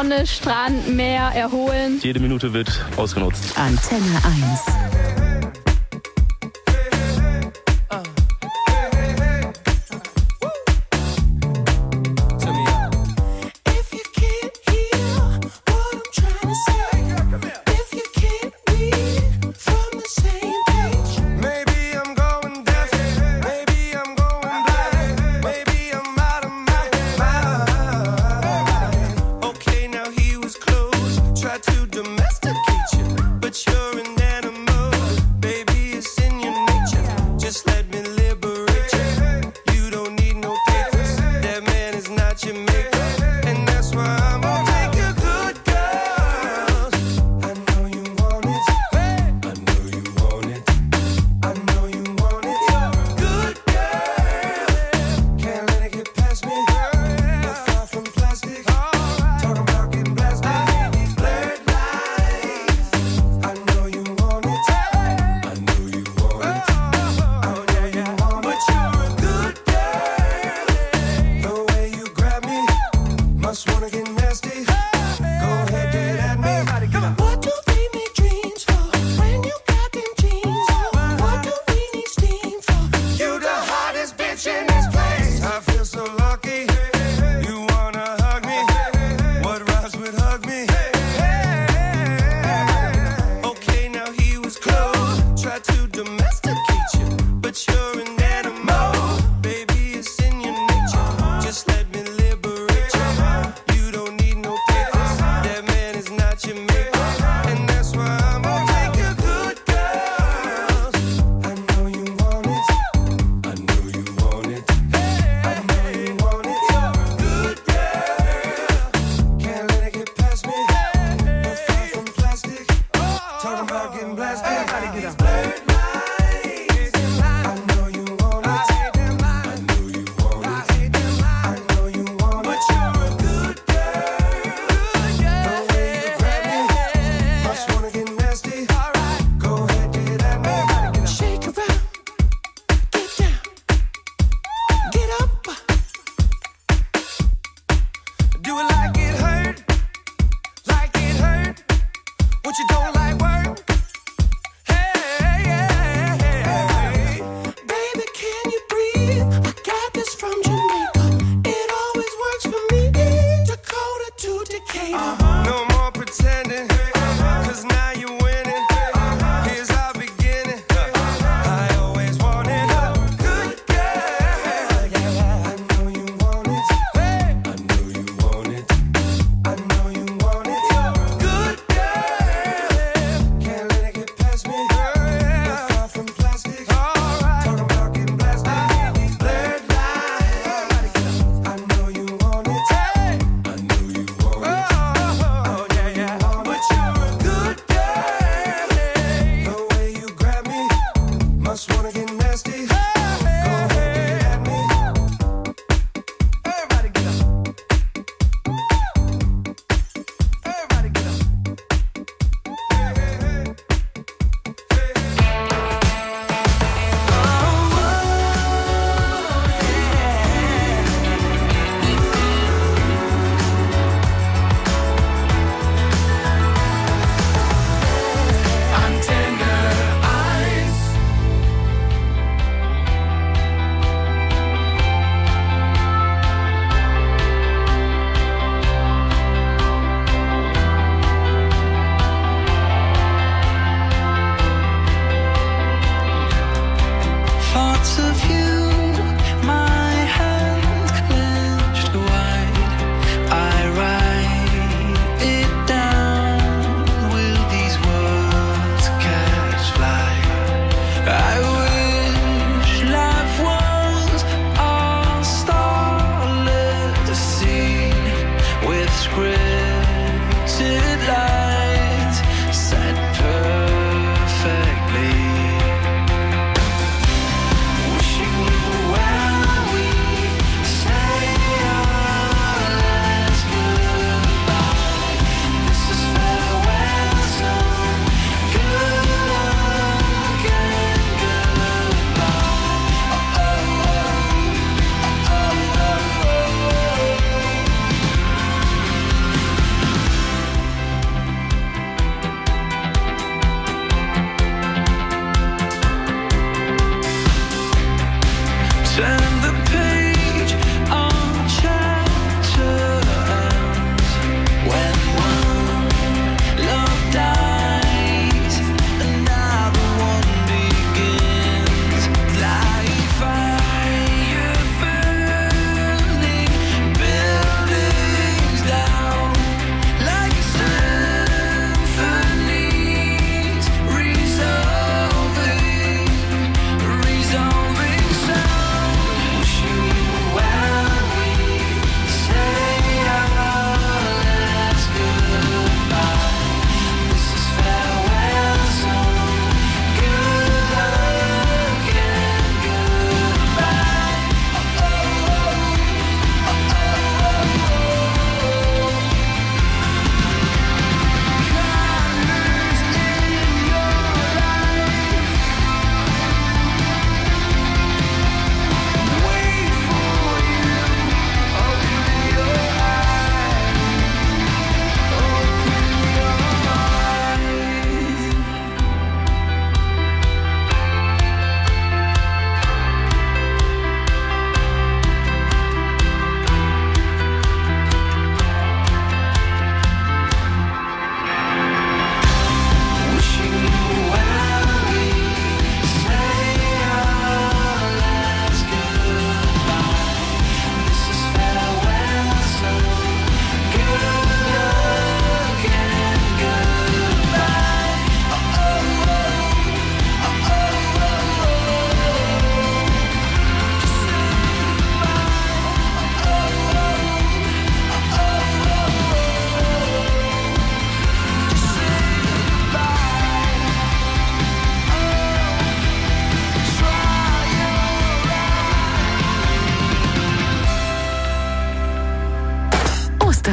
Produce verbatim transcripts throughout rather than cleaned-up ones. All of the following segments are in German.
Sonne, Strand, Meer, erholen. Jede Minute wird ausgenutzt. Antenne eins.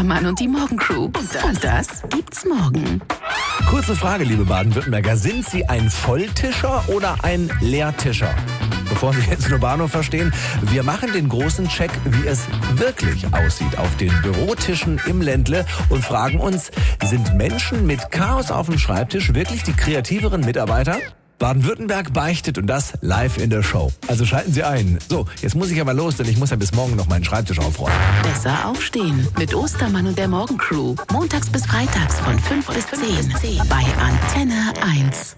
Ostermann und die Morgencrew. Und das, und das gibt's morgen. Kurze Frage, liebe Baden-Württemberger. Sind Sie ein Volltischer oder ein Leertischer? Bevor Sie jetzt nur Bahnhof verstehen, wir machen den großen Check, wie es wirklich aussieht auf den Bürotischen im Ländle und fragen uns, sind Menschen mit Chaos auf dem Schreibtisch wirklich die kreativeren Mitarbeiter? Baden-Württemberg beichtet und das live in der Show. Also schalten Sie ein. So, jetzt muss ich aber los, denn ich muss ja bis morgen noch meinen Schreibtisch aufräumen. Besser aufstehen mit Ostermann und der Morgencrew. Montags bis freitags von fünf bis zehn bei Antenne eins.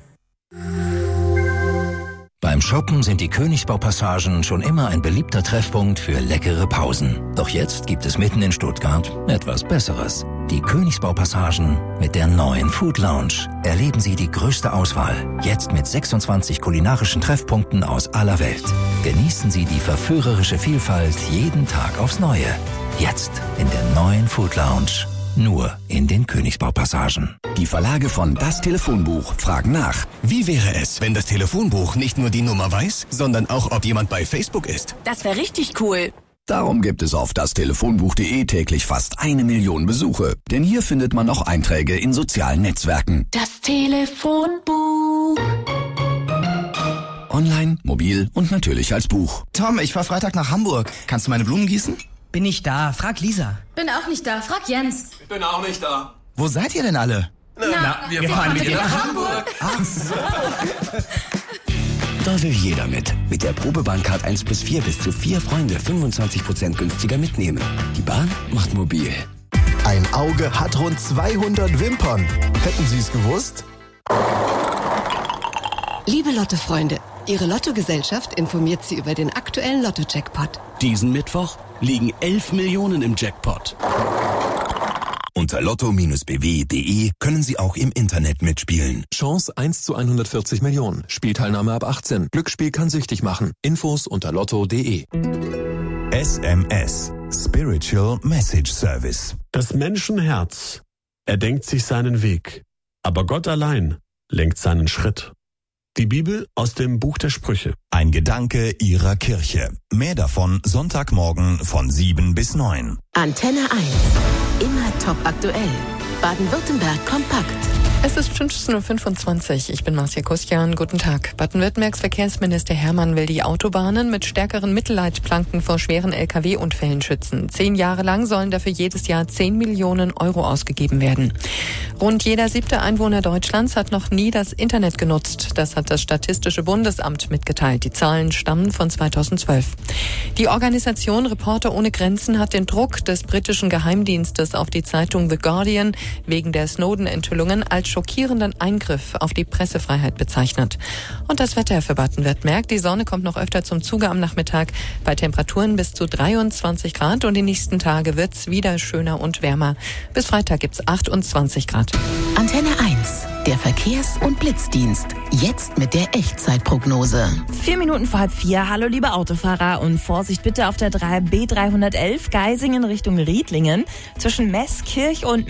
Beim Shoppen sind die Königsbaupassagen schon immer ein beliebter Treffpunkt für leckere Pausen. Doch jetzt gibt es mitten in Stuttgart etwas Besseres. Die Königsbaupassagen mit der neuen Food Lounge. Erleben Sie die größte Auswahl. Jetzt mit sechsundzwanzig kulinarischen Treffpunkten aus aller Welt. Genießen Sie die verführerische Vielfalt jeden Tag aufs Neue. Jetzt in der neuen Food Lounge. Nur in den Königsbaupassagen. Die Verlage von Das Telefonbuch fragen nach. Wie wäre es, wenn das Telefonbuch nicht nur die Nummer weiß, sondern auch, ob jemand bei Facebook ist? Das wäre richtig cool. Darum gibt es auf das telefonbuch punkt de täglich fast eine Million Besuche. Denn hier findet man auch Einträge in sozialen Netzwerken. Das Telefonbuch. Online, mobil und natürlich als Buch. Tom, ich fahr Freitag nach Hamburg. Kannst du meine Blumen gießen? Bin nicht da. Frag Lisa. Bin auch nicht da. Frag Jens. Ich bin auch nicht da. Wo seid ihr denn alle? Na, Na wir, wir fahren mit dir nach Hamburg. Ach so. Da will jeder mit. Mit der Probebahncard eins plus vier bis zu vier Freunde fünfundzwanzig Prozent günstiger mitnehmen. Die Bahn macht mobil. Ein Auge hat rund zweihundert Wimpern. Hätten Sie es gewusst? Liebe Lotto-Freunde, Ihre Lottogesellschaft informiert Sie über den aktuellen Lotto-Jackpot. Diesen Mittwoch liegen elf Millionen im Jackpot. Unter lotto Bindestrich b w punkt de können Sie auch im Internet mitspielen. Chance eins zu hundertvierzig Millionen. Spielteilnahme ab achtzehn. Glücksspiel kann süchtig machen. Infos unter lotto punkt de. S M S. Spiritual Message Service. Das Menschenherz erdenkt sich seinen Weg, aber Gott allein lenkt seinen Schritt. Die Bibel aus dem Buch der Sprüche. Ein Gedanke Ihrer Kirche. Mehr davon Sonntagmorgen von sieben bis neun. Antenne eins. Immer top aktuell. Baden-Württemberg kompakt. Es ist fünfzehn Uhr fünfundzwanzig. Ich bin Marcia Kuskian. Guten Tag. Baden-Württembergs Verkehrsminister Hermann will die Autobahnen mit stärkeren Mittelleitplanken vor schweren L K W-Unfällen schützen. Zehn Jahre lang sollen dafür jedes Jahr zehn Millionen Euro ausgegeben werden. Rund jeder siebte Einwohner Deutschlands hat noch nie das Internet genutzt. Das hat das Statistische Bundesamt mitgeteilt. Die Zahlen stammen von zweitausendzwölf. Die Organisation Reporter ohne Grenzen hat den Druck des britischen Geheimdienstes auf die Zeitung The Guardian wegen der Snowden-Enthüllungen als schockierenden Eingriff auf die Pressefreiheit bezeichnet. Und das Wetter für Baden-Württemberg. Die Sonne kommt noch öfter zum Zuge am Nachmittag bei Temperaturen bis zu dreiundzwanzig Grad und die nächsten Tage wird's wieder schöner und wärmer. Bis Freitag gibt's achtundzwanzig Grad. Antenne eins. Der Verkehrs- und Blitzdienst. Jetzt mit der Echtzeitprognose. Vier Minuten vor halb vier. Hallo liebe Autofahrer und Vorsicht bitte auf der B dreihundertelf Geisingen Richtung Riedlingen. Zwischen Meßkirch und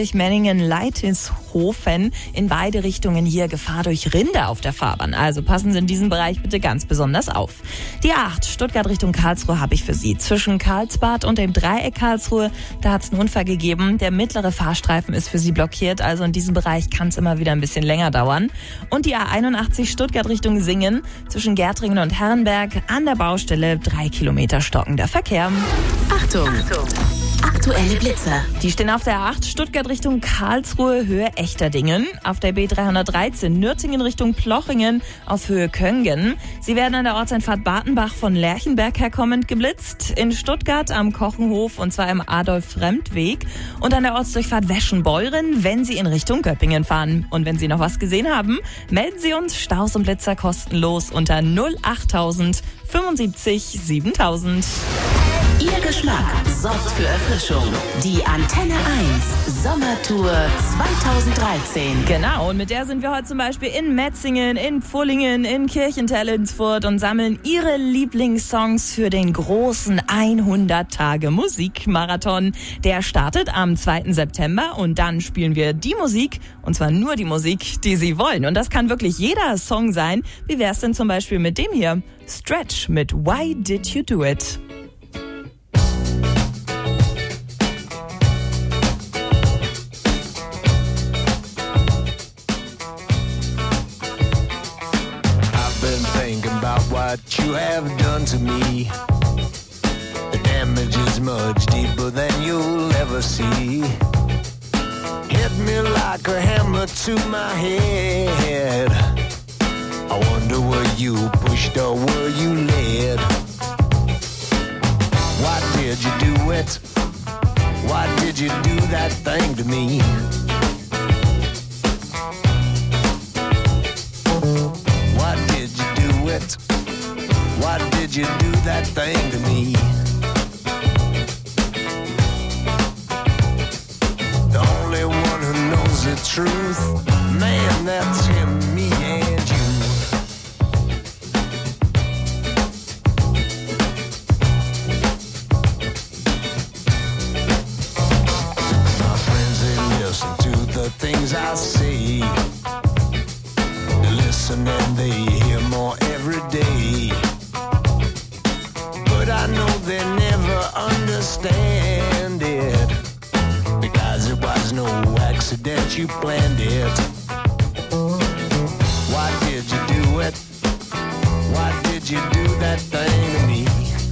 Meßkirch-Menningen-Leitishofen in beide Richtungen hier Gefahr durch Rinder auf der Fahrbahn. Also passen Sie in diesem Bereich bitte ganz besonders auf. Die A acht Stuttgart Richtung Karlsruhe habe ich für Sie. Zwischen Karlsbad und dem Dreieck Karlsruhe, da hat es einen Unfall gegeben. Der mittlere Fahrstreifen ist für Sie blockiert. Also in diesem Bereich kann es immer wieder ein bisschen länger dauern. Und die A einundachtzig Stuttgart Richtung Singen zwischen Gärtringen und Herrenberg an der Baustelle drei Kilometer stockender Verkehr. Achtung! Achtung. Aktuelle Blitzer. Die stehen auf der A acht Stuttgart Richtung Karlsruhe, Höhe Echterdingen. Auf der B dreihundertdreizehn Nürtingen Richtung Plochingen auf Höhe Köngen. Sie werden an der Ortseinfahrt Bartenbach von Lerchenberg herkommend geblitzt. In Stuttgart am Kochenhof und zwar im Adolf-Fremd-Weg. Und an der Ortsdurchfahrt Weschenbeuren, wenn Sie in Richtung Göppingen fahren. Und wenn Sie noch was gesehen haben, melden Sie uns Staus und Blitzer kostenlos unter null achttausend fünfundsiebzig siebentausend. Ihr Geschmack sorgt für Erfrischung. Die Antenne eins Sommertour zweitausenddreizehn. Genau, und mit der sind wir heute zum Beispiel in Metzingen, in Pfullingen, in Kirchentellensfurt und sammeln Ihre Lieblingssongs für den großen hundert Tage Musikmarathon. Der startet am zweiten September und dann spielen wir die Musik, und zwar nur die Musik, die Sie wollen. Und das kann wirklich jeder Song sein. Wie wär's denn zum Beispiel mit dem hier? Stretch mit Why Did You Do It? what you have done to me. The damage is much deeper than you'll ever see. Hit me like a hammer to my head. I wonder were you pushed or were you led? Why did you do it? Why did you do that thing to me? Why did you do it? Why did you do that thing to me? The only one who knows the truth, man, that's him, me and you. My friends, they listen to the things I say. They listen and they hear more every day. But I know they never understand it, because it was no accident, you planned it. Why did you do it? Why did you do that thing to me?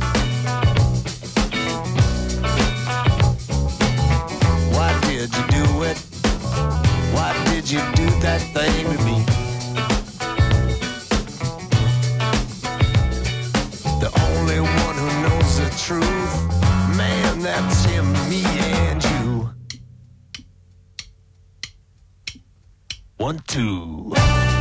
Why did you do it? Why did you do that thing to me? The only one who knows the truth, man, that's him, me and you. One, two.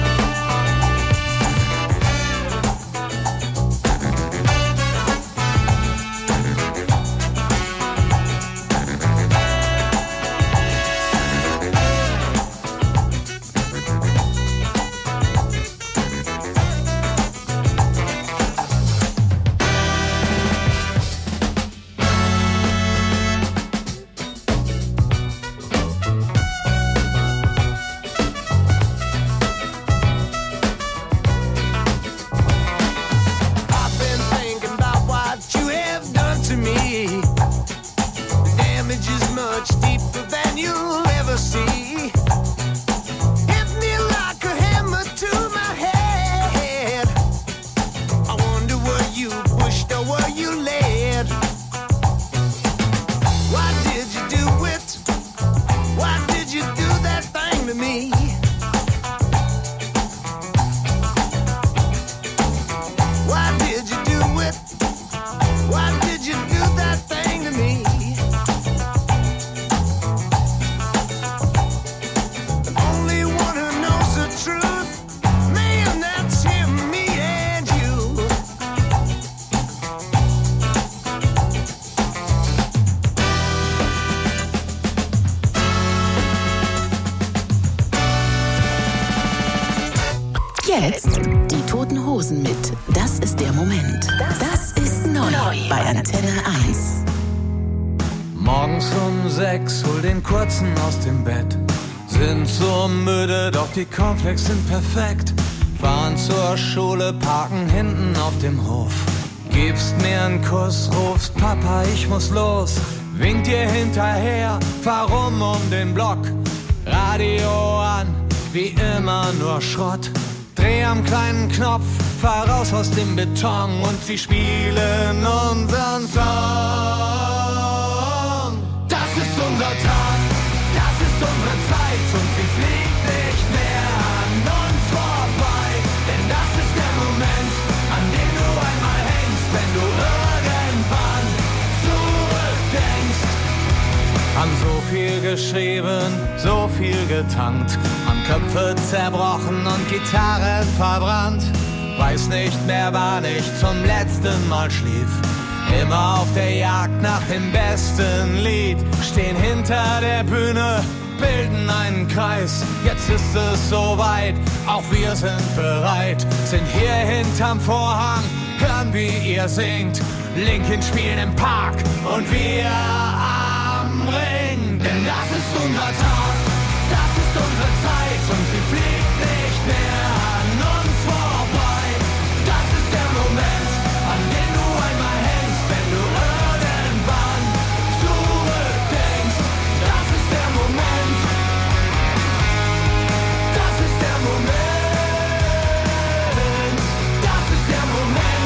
Jetzt die Toten Hosen mit Das ist der Moment. Das ist neu bei Antenne eins. Morgens um sechs, hol den Kurzen aus dem Bett. Sind so müde, doch die Cornflakes sind perfekt. Fahren zur Schule, parken hinten auf dem Hof. Gibst mir einen Kuss, rufst Papa, ich muss los. Winkt dir hinterher, fahr rum um den Block. Radio an, wie immer nur Schrott. Dreh am kleinen Knopf, fahr raus aus dem Beton und sie spielen unseren Song. Das ist unser Tag, das ist unsere Zeit und sie fliegt nicht mehr an uns vorbei. Denn das ist der Moment, an dem du einmal hängst, wenn du irgendwann zurückdenkst. Haben so viel geschrieben, so viel getankt, haben Köpfe zerbrochen und Gitarren verbrannt. Weiß nicht mehr, wann ich zum letzten Mal schlief. Immer auf der Jagd nach dem besten Lied. Stehen hinter der Bühne, bilden einen Kreis. Jetzt ist es soweit, auch wir sind bereit. Sind hier hinterm Vorhang, hören wie ihr singt. Linkin spielen im Park und wir am Ring. Denn das ist unser Tag, das ist unsere Zeit und sie fliegt nicht mehr an uns vorbei. Das ist der Moment, an den du einmal hängst, wenn du irgendwann zurückdenkst. Das ist der Moment, das ist der Moment, das ist der Moment.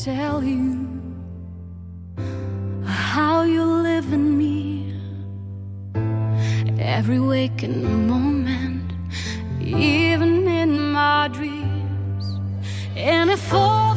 tell you how you live in me. Every waking moment, even in my dreams. And if all